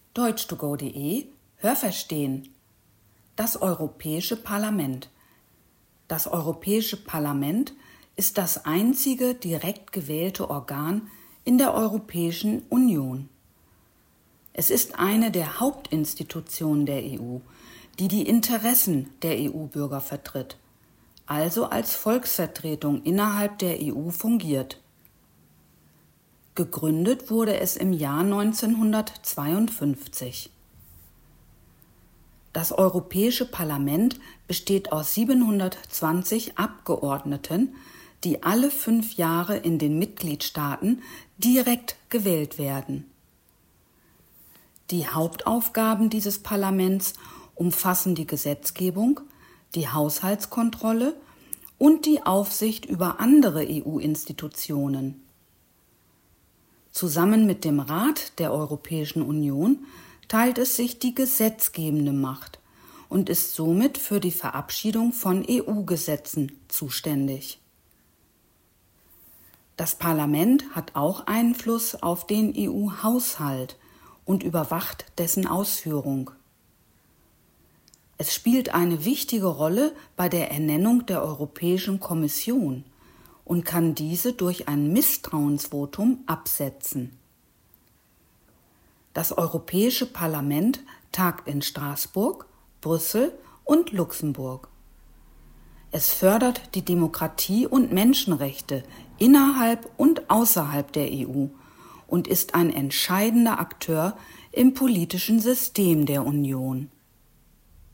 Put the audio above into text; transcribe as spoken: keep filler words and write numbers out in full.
deutsch to go punkt de Hörverstehen. Das Europäische Parlament. Das Europäische Parlament ist das einzige direkt gewählte Organ in der Europäischen Union. Es ist eine der Hauptinstitutionen der E U, die die Interessen der E U-Bürger vertritt, also als Volksvertretung innerhalb der E U fungiert. Gegründet wurde es im Jahr neunzehnhundertzweiundfünfzig. Das Europäische Parlament besteht aus siebenhundertzwanzig Abgeordneten, die alle fünf Jahre in den Mitgliedstaaten direkt gewählt werden. Die Hauptaufgaben dieses Parlaments umfassen die Gesetzgebung, die Haushaltskontrolle und die Aufsicht über andere E U-Institutionen. Zusammen mit dem Rat der Europäischen Union teilt es sich die gesetzgebende Macht und ist somit für die Verabschiedung von E U-Gesetzen zuständig. Das Parlament hat auch Einfluss auf den E U-Haushalt und überwacht dessen Ausführung. Es spielt eine wichtige Rolle bei der Ernennung der Europäischen Kommission und kann diese durch ein Misstrauensvotum absetzen. Das Europäische Parlament tagt in Straßburg, Brüssel und Luxemburg. Es fördert die Demokratie und Menschenrechte innerhalb und außerhalb der E U und ist ein entscheidender Akteur im politischen System der Union.